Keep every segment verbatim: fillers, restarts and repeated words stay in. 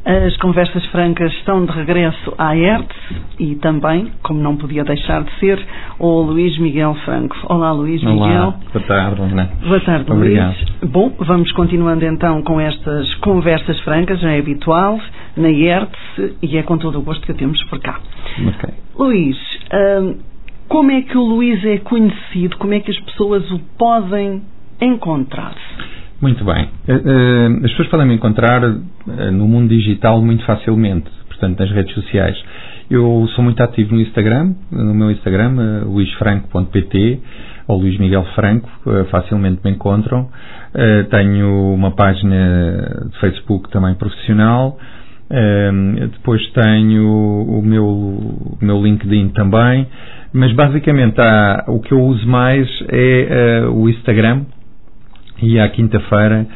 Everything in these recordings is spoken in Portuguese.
As conversas francas estão de regresso à E R T e também, como não podia deixar de ser, o Luís Miguel Franco. Olá, Luís Miguel. Olá, boa tarde, Ana. Boa tarde, Obrigado. Luís. Bom, vamos continuando então com estas conversas francas, já é habitual, na E R T e é com todo o gosto que a temos por cá. Okay. Luís, hum, como é que o Luís é conhecido? Como é que as pessoas o podem encontrar? Muito bem. As pessoas podem me encontrar no mundo digital muito facilmente, portanto, nas redes sociais. Eu sou muito ativo no Instagram, no meu Instagram, luís franco ponto pt, ou Luís Miguel Franco, facilmente me encontram. Tenho uma página de Facebook também profissional. Depois tenho o meu, o meu LinkedIn também, mas basicamente há, o que eu uso mais é o Instagram. E à quinta-feira,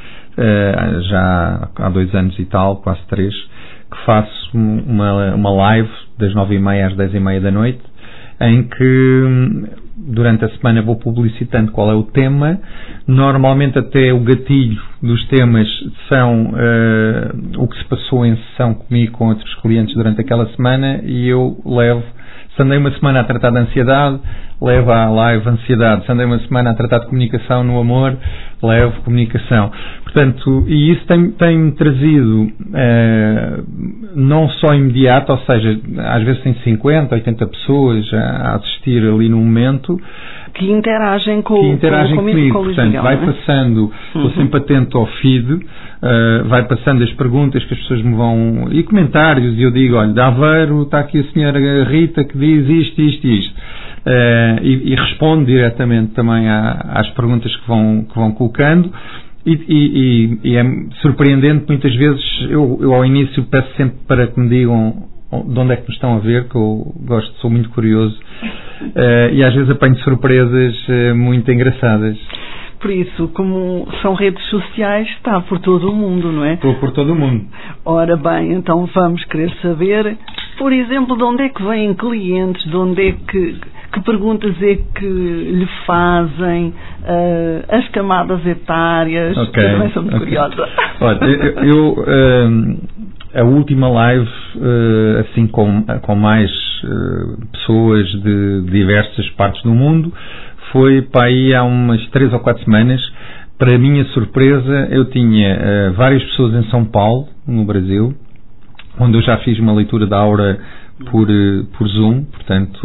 já há dois anos e tal, quase três, que faço uma, uma live das nove e meia às dez e meia da noite, em que durante a semana vou publicitando qual é o tema. Normalmente até o gatilho dos temas são uh, o que se passou em sessão comigo com outros clientes durante aquela semana, e eu levo, se andei uma semana a tratar de ansiedade, levo à live ansiedade. Se andei uma semana a tratar de comunicação no amor, levo comunicação. Portanto, e isso tem, tem trazido eh, não só imediato, ou seja, às vezes tem cinquenta, oitenta pessoas a assistir ali no momento, que interagem com, que interagem com, comigo. com o Portanto, Miguel, vai não é? passando, estou uhum. sempre atento ao feed, uh, vai passando as perguntas que as pessoas me vão, e comentários, e eu digo, olha, de Aveiro está aqui a senhora Rita que diz isto, isto e isto. Uh, e, e respondo diretamente também à, às perguntas que vão, que vão colocando. E, e, e é surpreendente, muitas vezes eu, eu ao início peço sempre para que me digam de onde é que me estão a ver, que eu gosto, sou muito curioso, uh, e às vezes apanho surpresas uh, muito engraçadas. Por isso, como são redes sociais, está por todo o mundo, não é? Estou por todo o mundo. Ora bem, então vamos querer saber, por exemplo, de onde é que vêm clientes, de onde é que, que perguntas é que lhe fazem, uh, as camadas etárias, okay, eu também sou muito okay. curiosa. Olha, eu... eu um, a última live, uh, assim, com, com mais uh, pessoas de diversas partes do mundo, foi para aí há umas três ou quatro semanas. Para a minha surpresa, eu tinha uh, várias pessoas em São Paulo, no Brasil, onde eu já fiz uma leitura da aura por, uh, por Zoom, portanto,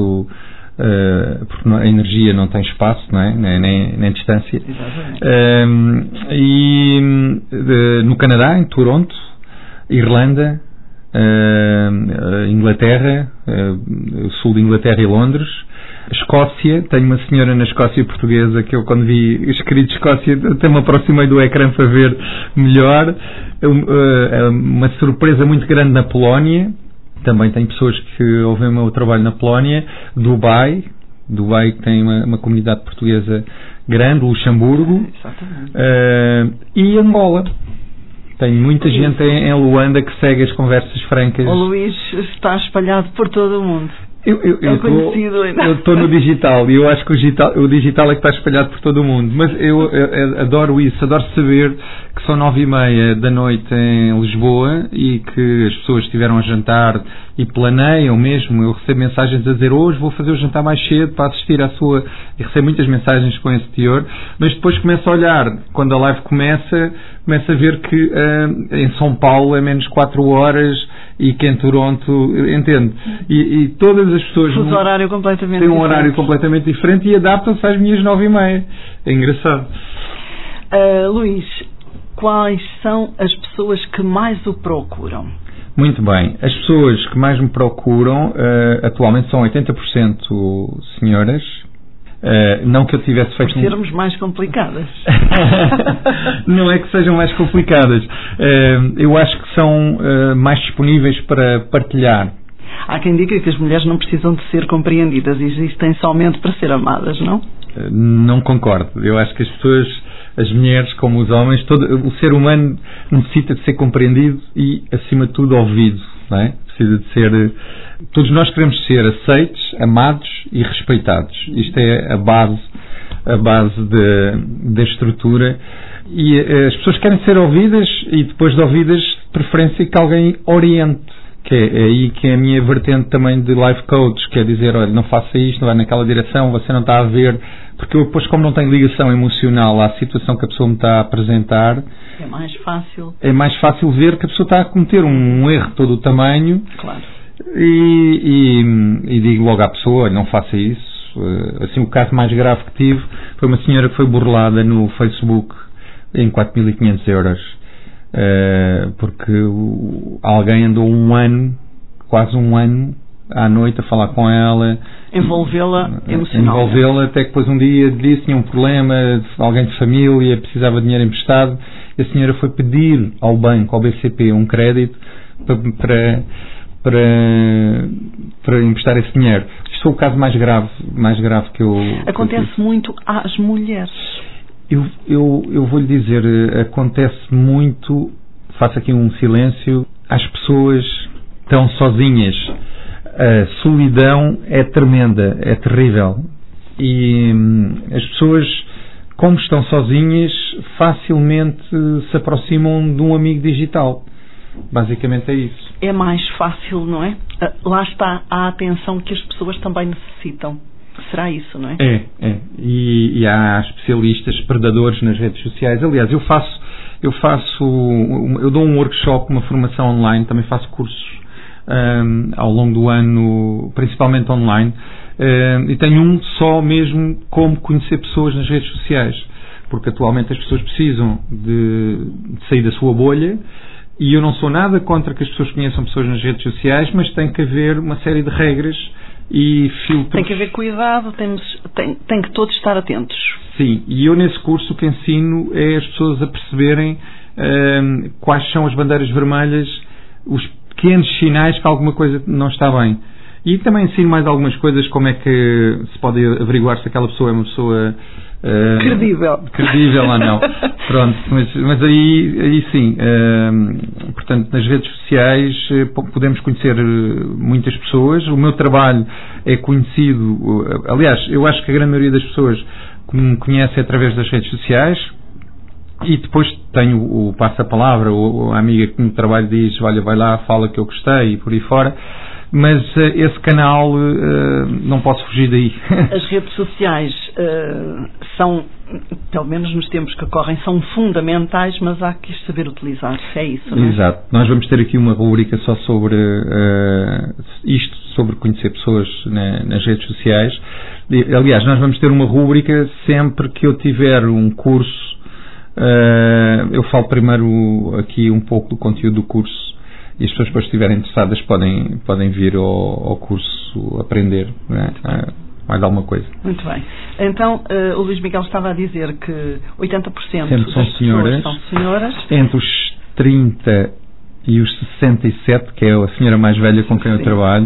uh, porque a energia não tem espaço, não é? nem, nem, nem distância. Uh, e uh, no Canadá, em Toronto, Irlanda, uh, Inglaterra, uh, sul de Inglaterra e Londres, Escócia. Tenho uma senhora na Escócia portuguesa que eu, quando vi escrito Escócia, até me aproximei do ecrã para ver melhor. Uh, uma surpresa muito grande na Polónia. Também tem pessoas que ouvem o meu trabalho na Polónia. Dubai, Dubai que tem uma, uma comunidade portuguesa grande, Luxemburgo, uh, e Angola. Tem muita gente em, em Luanda que segue as conversas francas. O Luís está espalhado por todo o mundo. Eu, eu, é eu conhecido tô, ainda. Eu estou no digital e eu acho que o digital, o digital é que está espalhado por todo o mundo. Mas eu, eu, eu adoro isso, adoro saber que são nove e meia da noite em Lisboa e que as pessoas estiveram a jantar e planeiam mesmo. Eu recebo mensagens a dizer, hoje vou fazer o jantar mais cedo para assistir à sua... E recebo muitas mensagens com esse teor, mas depois começo a olhar, quando a live começa, começo a ver que uh, em São Paulo é menos quatro horas e que em Toronto, entende? E, e todas as pessoas um horário completamente têm um diferente. horário completamente diferente e adaptam-se às minhas nove e meia. É engraçado. Uh, Luís, quais são as pessoas que mais o procuram? Muito bem. As pessoas que mais me procuram uh, atualmente são oitenta por cento senhoras. Uh, não que eu tivesse feito... Por sermos um... mais complicadas. Não é que sejam mais complicadas. Uh, eu acho que são uh, mais disponíveis para partilhar. Há quem diga que as mulheres não precisam de ser compreendidas, existem somente para ser amadas, não? Uh, não concordo. Eu acho que as pessoas, as mulheres como os homens, todo, o ser humano necessita de ser compreendido e, acima de tudo, ouvido. Não é? Precisa de ser... Todos nós queremos ser aceitos, amados e respeitados. Isto é a base, a base de, da estrutura. E as pessoas querem ser ouvidas e depois de ouvidas preferência que alguém oriente, que é, é aí que é a minha vertente também de life coach, que é dizer, olha, não faça isto, não vai naquela direção, você não está a ver, porque eu depois, como não tenho ligação emocional à situação que a pessoa me está a apresentar, é mais fácil, é mais fácil ver que a pessoa está a cometer um, um erro de todo o tamanho. Claro. E, e, e digo logo à pessoa, olha, não faça isso. Assim, o caso mais grave que tive foi uma senhora que foi burlada no Facebook em quatro mil e quinhentos euros, porque alguém andou um ano, quase um ano, à noite a falar com ela, envolvê-la emocionalmente, envolvê-la, até que depois um dia disse, tinha um problema, alguém de família precisava de dinheiro emprestado, e a senhora foi pedir ao banco, ao B C P, um crédito para, para, para, para emprestar esse dinheiro. Isto foi o caso mais grave, mais grave que eu... Acontece que eu muito às mulheres. Eu, eu, eu vou-lhe dizer, acontece muito, faço aqui um silêncio, às pessoas que estão sozinhas. A solidão é tremenda, é terrível. E hum, as pessoas, como estão sozinhas, facilmente se aproximam de um amigo digital. Basicamente é isso. É mais fácil, não é? Lá está a atenção que as pessoas também necessitam. Será isso, não é? É, é. E, e há especialistas, predadores nas redes sociais. Aliás, eu faço, eu faço, eu dou um workshop, uma formação online, também faço cursos um, ao longo do ano, principalmente online, um, e tenho um só mesmo como conhecer pessoas nas redes sociais, porque atualmente as pessoas precisam de, de sair da sua bolha. E eu não sou nada contra que as pessoas conheçam pessoas nas redes sociais, mas tem que haver uma série de regras e filtros. Tem que haver cuidado, temos, tem, tem que todos estar atentos. Sim, e eu nesse curso o que ensino é as pessoas a perceberem hum, quais são as bandeiras vermelhas, os pequenos sinais que alguma coisa não está bem. E também ensino mais algumas coisas, como é que se pode averiguar se aquela pessoa é uma pessoa... Uh, credível. Credível ou não. Pronto, mas, mas aí, aí sim, uh, portanto, nas redes sociais uh, podemos conhecer muitas pessoas. O meu trabalho é conhecido, uh, aliás, eu acho que a grande maioria das pessoas me conhece através das redes sociais. E depois tenho o passa-palavra, a amiga que no trabalho diz, olha, vai lá, fala que eu gostei e por aí fora. Mas uh, esse canal uh, não posso fugir daí. As redes sociais uh, são, pelo menos nos tempos que correm, são fundamentais, mas há que saber utilizar. É isso, não é? Exato. Nós vamos ter aqui uma rubrica só sobre uh, isto, sobre conhecer pessoas na, nas redes sociais. E, aliás, nós vamos ter uma rubrica sempre que eu tiver um curso. Uh, eu falo primeiro aqui um pouco do conteúdo do curso. E as pessoas, depois, se estiverem interessadas, podem, podem vir ao, ao curso aprender, não é? Mais alguma coisa. Muito bem. Então, uh, o Luís Miguel estava a dizer que oitenta por cento Sempre das são pessoas senhoras, são senhoras. Entre os trinta e os sessenta e sete, que é a senhora mais velha com quem eu Sim. trabalho.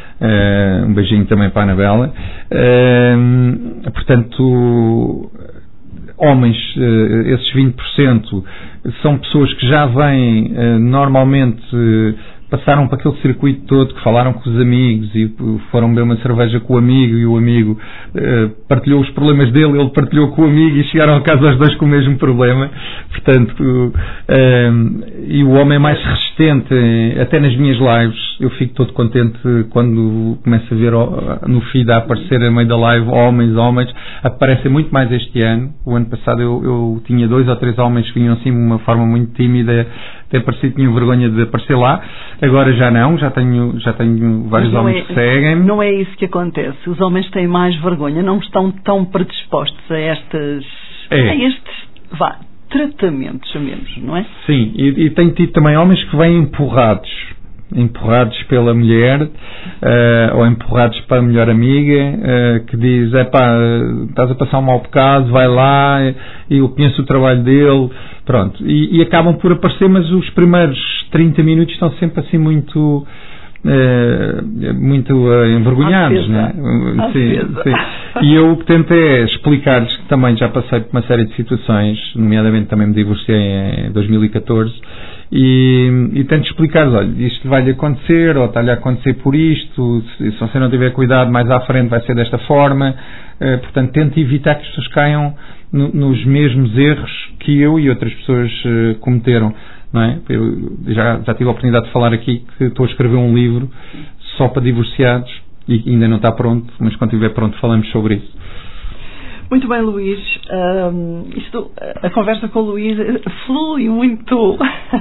Uh, um beijinho também para a Anabela. Uh, portanto... Homens, esses vinte por cento são pessoas que já vêm, normalmente, passaram para aquele circuito todo, que falaram com os amigos e foram beber uma cerveja com o amigo e o amigo partilhou os problemas dele, ele partilhou com o amigo e chegaram a casa os dois com o mesmo problema. Portanto, e o homem é mais resistente, até nas minhas lives, eu fico todo contente quando começo a ver no feed a aparecer a meio da live homens, homens, aparecem muito mais este ano. O ano passado eu, eu tinha dois ou três homens que vinham assim de uma forma muito tímida, até parecia que tinham vergonha de aparecer lá. Agora já não, já tenho, já tenho vários homens é, que seguem. Não é isso que acontece. Os homens têm mais vergonha, não estão tão predispostos a estas, é. a estes vá, tratamentos, a menos, não é? Sim, e, e tenho tido também homens que vêm empurrados. empurrados pela mulher uh, ou empurrados para a melhor amiga uh, que diz, epá, estás a passar um mau bocado, vai lá, e eu conheço o trabalho dele, pronto, e, e acabam por aparecer, mas os primeiros trinta minutos estão sempre assim muito uh, muito uh, envergonhados, né? Sim, sim. E eu o que tento é explicar-lhes que também já passei por uma série de situações, nomeadamente também me divorciei em dois mil e catorze. E, e tento explicar, olha, isto vai-lhe acontecer, ou está-lhe a acontecer por isto, se, se você não tiver cuidado mais à frente vai ser desta forma, uh, portanto tento evitar que as pessoas caiam no, nos mesmos erros que eu e outras pessoas uh, cometeram. não é? Eu já, já tive a oportunidade de falar aqui que estou a escrever um livro só para divorciados e ainda não está pronto, mas quando estiver pronto falamos sobre isso. Muito bem, Luís. Um, isto, a conversa com o Luís flui muito,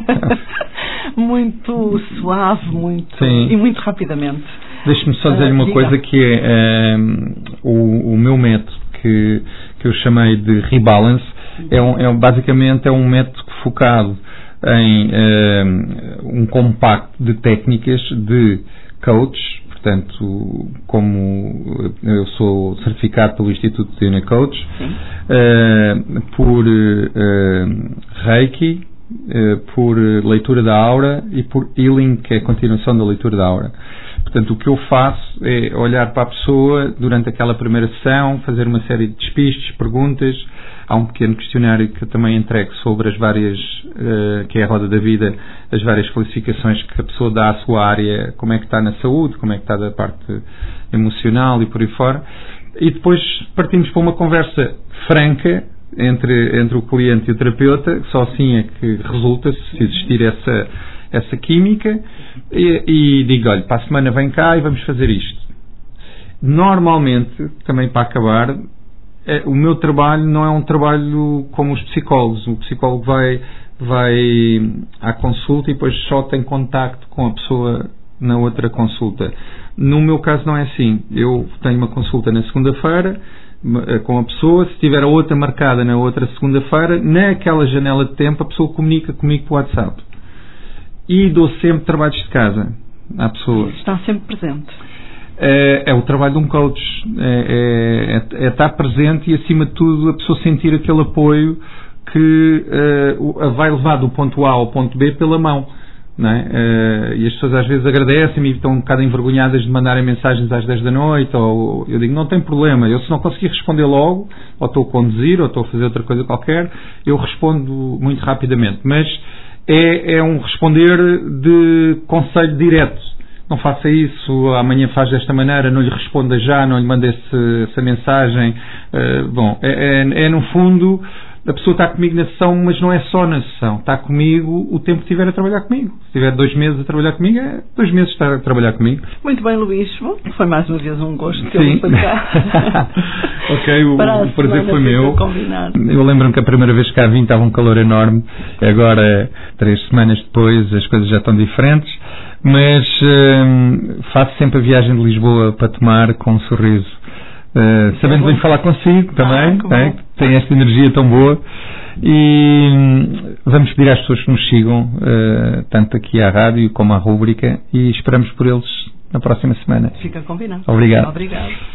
muito suave, muito e muito rapidamente. Deixe-me só dizer-lhe uma uh, coisa que é um, o, o meu método que, que eu chamei de Rebalance é, um, é basicamente é um método focado em um, um compacto de técnicas de coach. Portanto, como eu sou certificado pelo Instituto de Unicoach, uh, por uh, Reiki, uh, por leitura da aura e por Healing, que é a continuação da leitura da aura. Portanto, o que eu faço é olhar para a pessoa durante aquela primeira sessão, fazer uma série de despistes, perguntas. Há um pequeno questionário que eu também entrego sobre as várias, uh, que é a roda da vida, as várias classificações que a pessoa dá à sua área, como é que está na saúde, como é que está da parte emocional e por aí fora. E depois partimos para uma conversa franca entre, entre o cliente e o terapeuta, só assim é que resulta, se existir essa, essa química, e, e digo, olha, para a semana vem cá e vamos fazer isto. Normalmente, também para acabar, É, o meu trabalho não é um trabalho como os psicólogos. O psicólogo vai, vai à consulta e depois só tem contacto com a pessoa na outra consulta. No meu caso não é assim. Eu tenho uma consulta na segunda-feira com a pessoa, se tiver a outra marcada na outra segunda-feira, naquela janela de tempo a pessoa comunica comigo por WhatsApp. E dou sempre trabalhos de casa à pessoa. Está sempre presente. É, é o trabalho de um coach, é, é, é estar presente e acima de tudo a pessoa sentir aquele apoio que uh, a vai levar do ponto A ao ponto B pela mão, não é? Uh, e as pessoas às vezes agradecem-me e estão um bocado envergonhadas de mandarem mensagens às dez da noite, ou eu digo, não tem problema, eu se não conseguir responder logo, ou estou a conduzir, ou estou a fazer outra coisa qualquer, eu respondo muito rapidamente, mas é, é um responder de conselho direto. Não faça isso, amanhã faz desta maneira, não lhe responda já, não lhe mande esse, essa mensagem. Uh, bom, é, é, é no fundo, a pessoa está comigo na sessão, mas não é só na sessão. Está comigo o tempo que estiver a trabalhar comigo. Se tiver dois meses a trabalhar comigo, é dois meses estar a trabalhar comigo. Muito bem, Luís. Bom, foi mais uma vez um gosto ter Sim. para cá. Ok, o, o prazer foi meu. Eu lembro-me que a primeira vez que cá vim estava um calor enorme. Agora, três semanas depois, as coisas já estão diferentes. Mas hum, faço sempre a viagem de Lisboa para tomar com um sorriso. Uh, sabendo bem falar consigo também, ah, é, tem esta energia tão boa. E hum, vamos pedir às pessoas que nos sigam, uh, tanto aqui à rádio como à rúbrica, e esperamos por eles na próxima semana. Fica combinado. Obrigado. Obrigado.